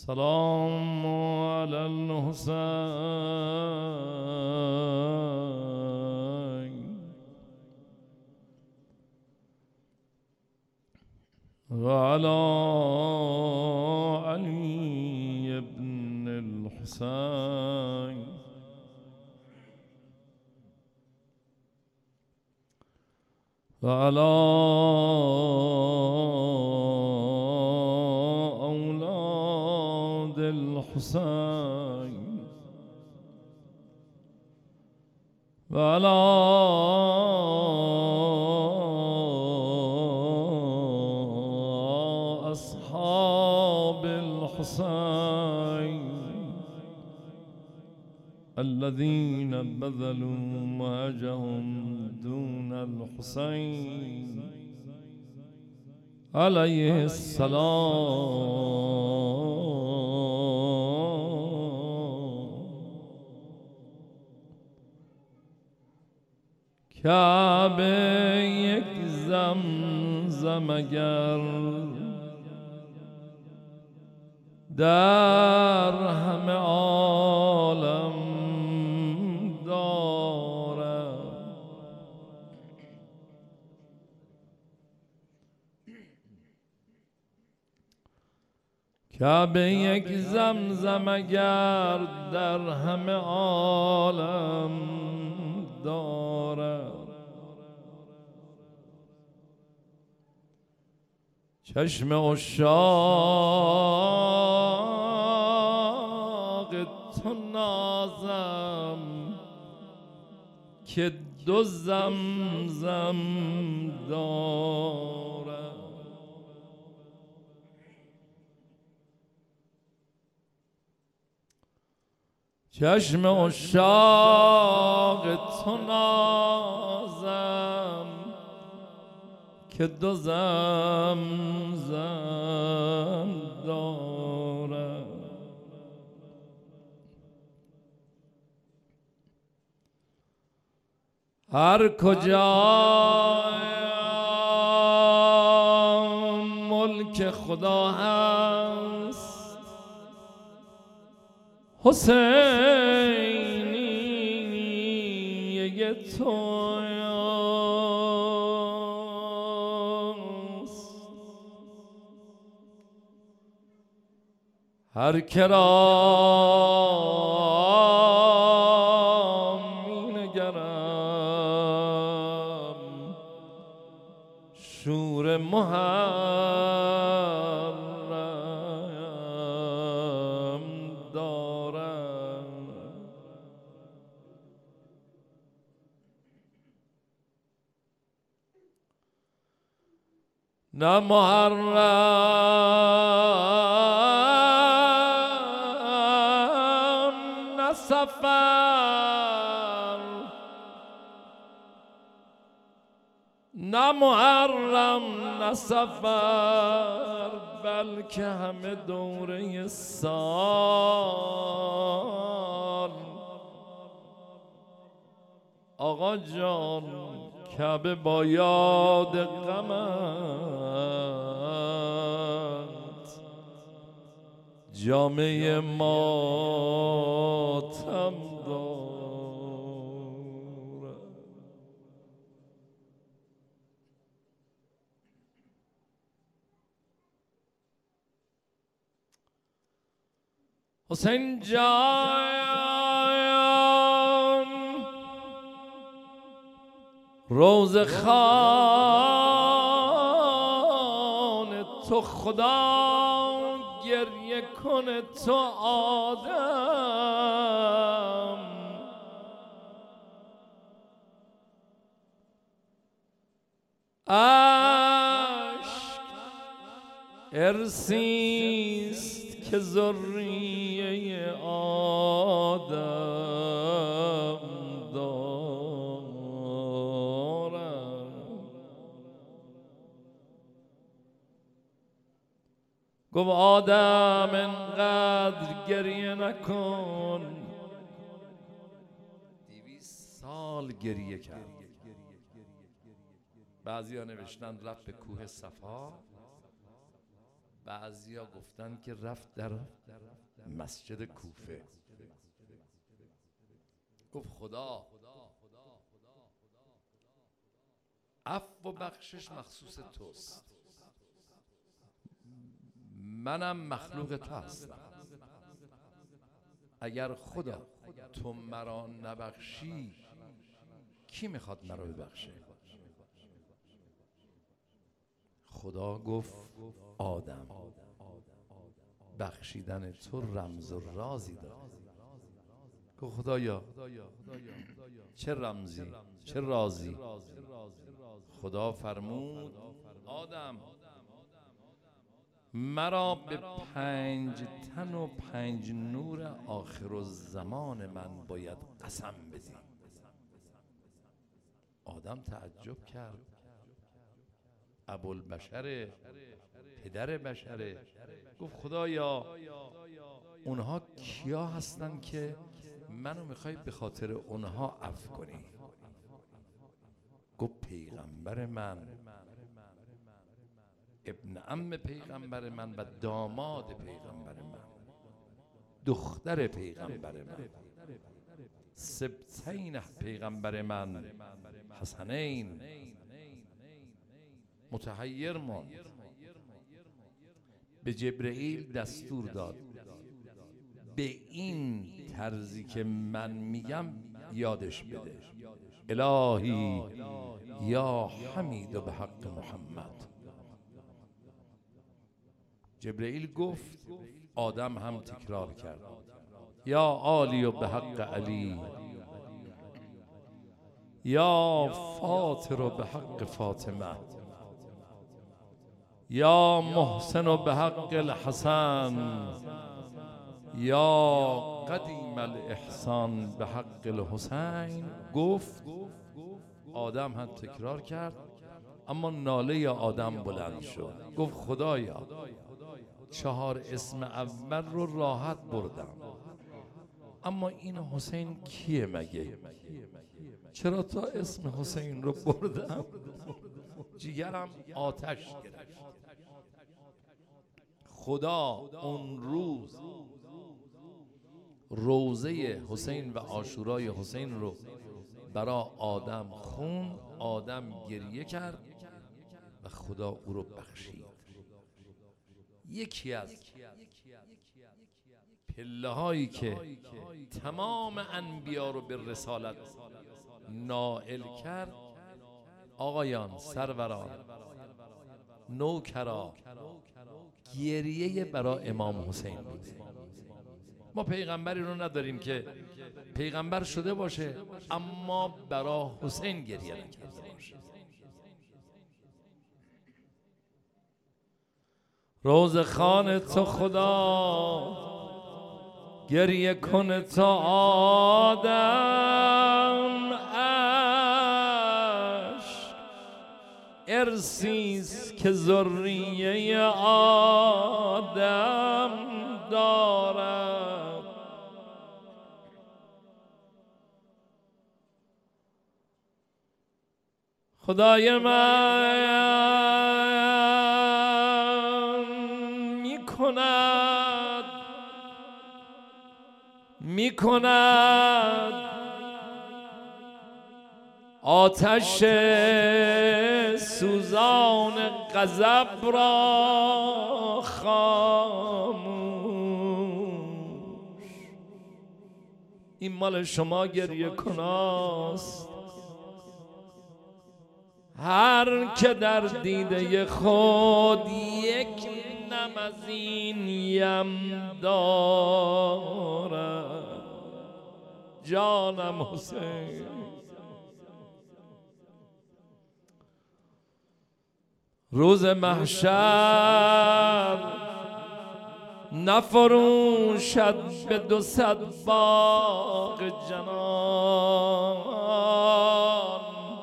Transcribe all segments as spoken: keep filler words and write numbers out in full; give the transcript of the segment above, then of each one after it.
السلام على الحسين وعلى علي بن الحسين وعلى أولاد الحسين وعلى أصحاب الحسين الذين بذلوا مهجهم دون الحسين عليه السلام. کعبه یک زمزم اگر در همه عالم دارد، کعبه یک زمزم اگر در همه عالم دارد، چشم عشاق تو نازم که دو زمزم دارد. چشم عشاق تو نازم که دو زمزم دارد. هر کجا ملک خدا هست حسینیه توست. هر کرا می نگرم شور محرم دارم. نه محرم نه سفر، نه محرم نه سفر، بلکه همه دوره سال. آقا جان کعبه با یاد غمت جامعه ماتم دارد. حسین جان روز خان تو خدا گریه کنه تو آدم، عشق ارثیست که ذریه آدم دارد. گفت آدم انقدر گریه نکن. دویست سال گریه کرد. بعضی ها نوشتن رفت به کوه صفا بعضیا گفتن که رفت در مسجد کوفه، گفت خدا عفو و بخشش مخصوص توست، منم مخلوق تو هستم، اگر خدا تو مرا نبخشی کی میخواد مرا ببخشه؟ خدا گفت آدم، بخشیدن تو رمز و رازی داره. گفت خدایا چه رمزی چه رازی؟ خدا فرمود آدم مرا به پنج تن و پنج نور آخر الزمان من باید قسم بدی. آدم تعجب کرد، ابوالبشر پدر بشره، گفت خدایا اونها کیا هستن که منو میخوای به خاطر اونها عفو کنی؟ گفت پیغمبر من، ابن عم پیغمبر من و داماد پیغمبر من، دختر پیغمبر من، سبتین پیغمبر من، حسنین. متحیر ماند، به جبرئیل دستور داد به این طرزی که من میگم یادش بده، الهی یا حمید به حق محمد. جبرئیل گفت، آدم هم تکرار کرد، یا عالی به حق علی، یا فاطر به حق فاطمه، یا محسن به حق الحسن، یا قدیم الاحسان به حق الحسین. گفت آدم هم تکرار کرد، اما ناله آدم بلند شد. گفت خدایا چهار اسم اول رو راحت بردم، اما این حسین کیه مگه؟ چرا تا اسم حسین رو بردم جیگرم آتش گرفت. خدا اون روز روزه حسین و عاشورای حسین رو برای آدم خون، آدم گریه کرد و خدا او رو بخشید. یکی از پله هایی که تمام انبیا رو به رسالت نائل کرد، آقایان، سروران، نوکرا، گریه برای امام حسین بود. ما پیغمبری رو نداریم که پیغمبر شده باشه اما برای حسین گریه نکرده باشه. روز خان تو خدا گریه کن تا آدم، عشق ارسیست که ذریه آدم دارد. خدای من میکند میکند آتش سوزان غضب را خاموش. این مال شما گریه کناست، هر که در دیده خود یک نم از این یم دارد. جانم حسین، روز محشر نفروشد به دو صد باغ جنان،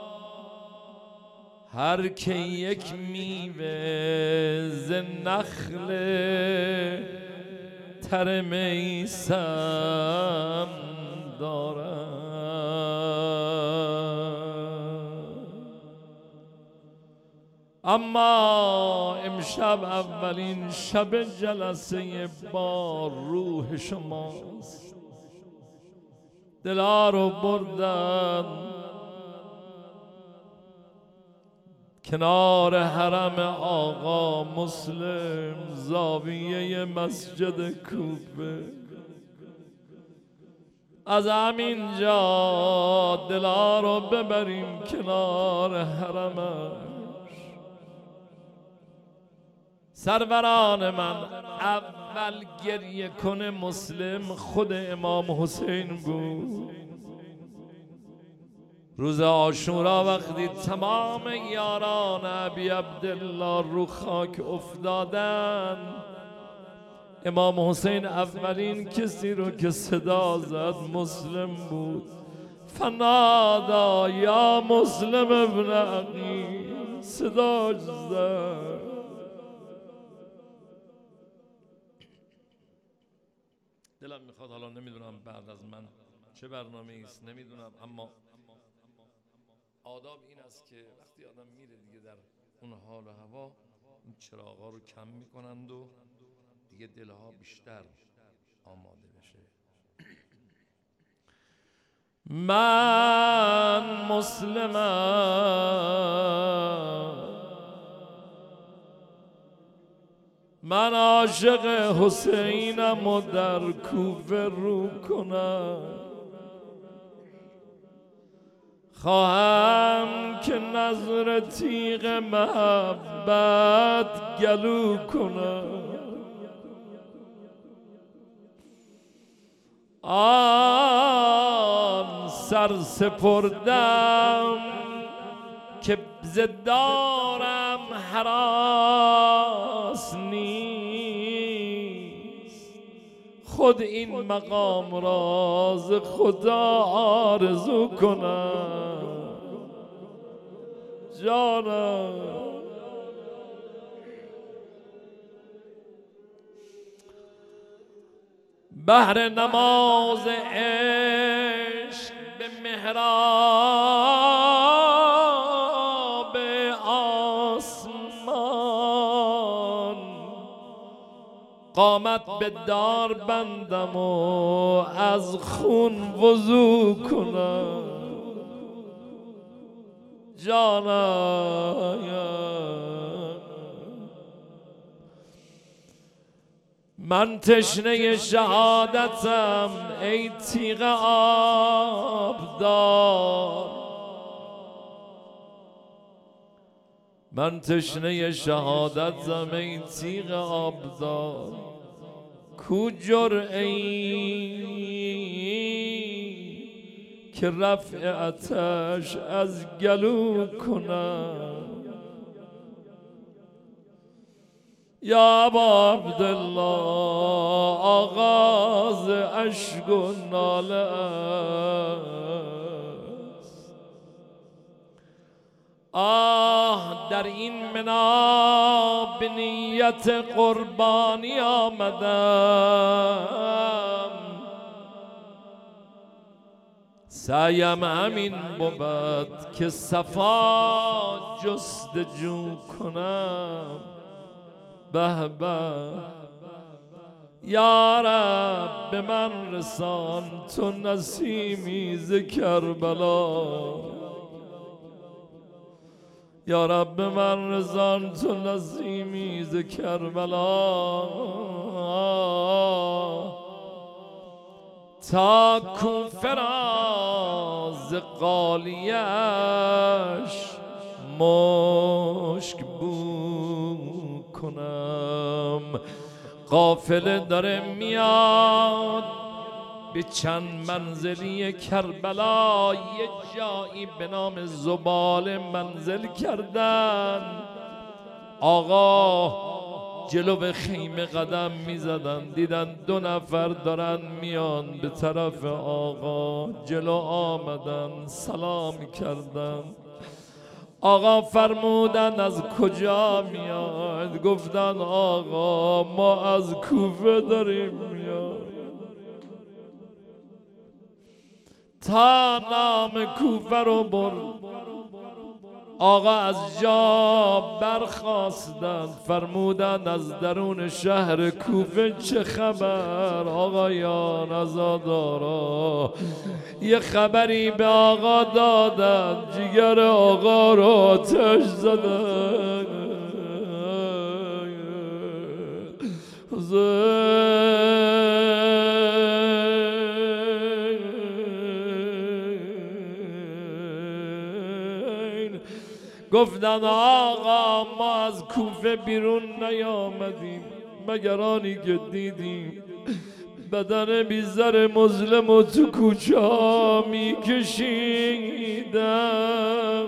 هر که یک میوه ز نخل تر میسم دارد. اما امشب اولین شب جلسه با روح شماست. دلا رو بردن کنار حرم آقا مسلم، زاویه مسجد کوفه. از همینجا دلا رو ببریم کنار حرمش. سروران من، اول گریه کنه مسلم خود امام حسین بود. روز عاشورا وقتی تمام یاران ابی عبدالله رو خاک افتادن، امام حسین اولین کسی رو که صدا زد مسلم بود. فنادا یا مسلم ابن عقیل، صداش زد. دلم میخواد، حالا نمیدونم بعد از من چه برنامه ایست نمیدونم، اما آداب این است که وقتی آدم میره دیگه در اون حال و هوا، این چراغا رو کم میکنند و دیگه دلها بیشتر آماده بشه. من مسلمم، من عاشق حسینم و در کوفه رو کنم. خواهم که نظر تیغ محبت گلو کنم. آن سر سپردم که زدارم هراس نیست، خود این مقام راز خدا آرزو کنم. جانم بهر نماز عشق به محراب آسمان قامت به دار بندم و از خون وضو کنم. جانم من تشنه شهادتم ای تیغ آبدار، من تشنه شهادتم ای تیغ آبدار. کو جرعه‌ای که رفع آتش از گلو کنم. یا ابا عبدالله آغاز اشک و ناله است. آه در این منا به نیت قربانی آمدم، سعیم همین بود که صفا جستجو کنم. به به یا رب به من رسان تو نسیمی ز کربلا، یا رب به من رسان تو نسیمی ز کربلا. تا کوفه را ز قالیش مشک بو کنم. قافله داره میاد به چند منزلی کربلا، یه جایی به نام زباله منزل کردن. آقا جلو خیمه قدم میزدن، دیدن دو نفر دارن میان به طرف آقا. جلو آمدن سلام کردن. آقا فرمودن از کجا میاد؟ گفتن آقا ما از کوفه داریم میاد. تا نام کوفه رو برد، آقا از جا برخاستند، فرمودند از درون شهر کوفه چه خبر؟ آقایان عزادارا یه خبری به آقا دادند، جگر آقا را آتش زدند. گفتن آقا ما از کوفه بیرون نیامدیم مگر آنی که دیدیم بدن بیزر مظلم و تو کوچه ها می کشیدن.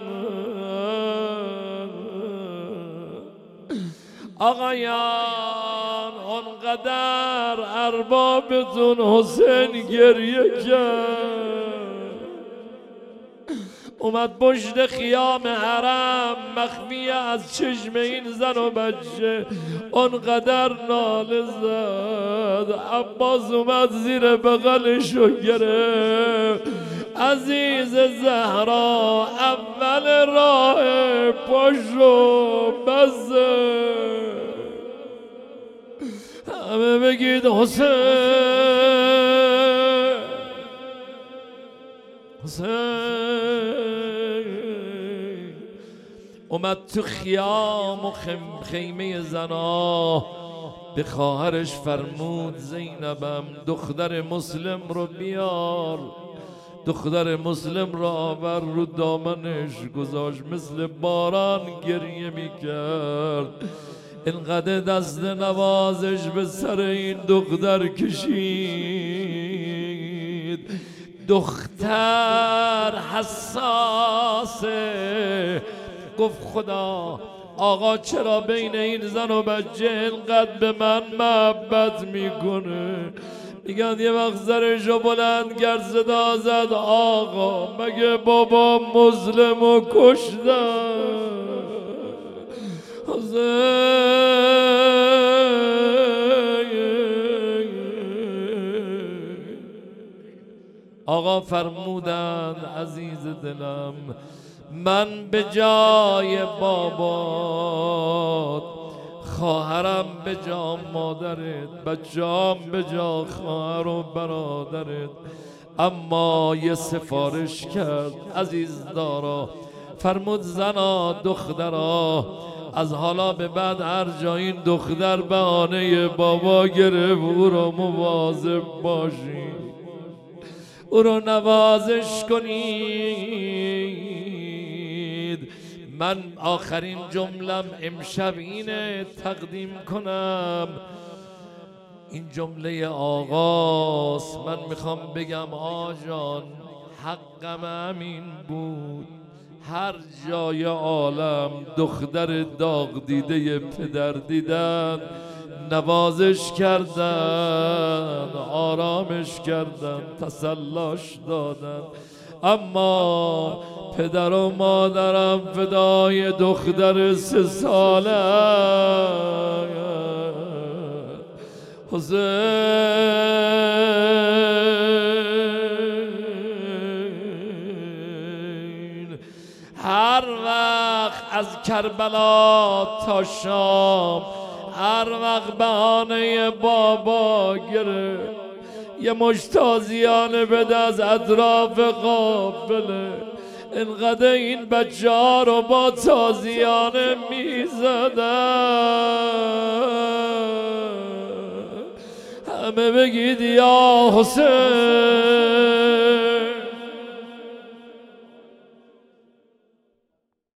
آقایان اونقدر اربابتون حسین گریه کرد، اومد پشت خیام حرم مخفی از چشم این زن و بچه اونقدر ناله زد. عباس اومد زیر بغلشو گرفت، عزیز زهرا اول راه پاشو بزه. همه بگید حسین حسین. اومد تو خیام و خیمه زنا به خواهرش فرمود زینبم دختر مسلم رو بیار. دختر مسلم را آور رو دامنش گذاشت، مثل باران گریه میکرد. اینقدر دست نوازش به سر این دختر کشید. دختر حساسه، گفت خدا آقا چرا بین این زن و بچه اینقدر به من محبت میکنه؟ میگن یه وقت زرشو بلند کرد صدا زد آقا مگه بابا مظلم و کشتن؟ آقا فرمودند عزیز دلم من به جای بابات، خواهرم به جا مادرت، بچه‌ام به جا خواهر و برادرت، اما یه سفارش کرد عزیز دارا. فرمود زنا دخترا از حالا به بعد هر جا این دختر بهانه بابا گرفت او رو مواظب باشی، او رو نوازش کنید. من آخرین جملم امشب اینه تقدیم کنم، این جمله آغاز. من میخوام بگم آجان حقم همین بود، هر جای عالم دختر داغ دیده پدر دیدن نوازش کردن، آرامش کردن، تسلاش دادن. اما پدر و مادرم فدای دختر سه ساله حسین. هر وقت از کربلا تا شام هر وقت بهانه بابا گرفت یه مشت تازیانه بده از اطراف قافله، انقدر این بچه ها رو با تازیانه می زدن. همه بگید یا حسین.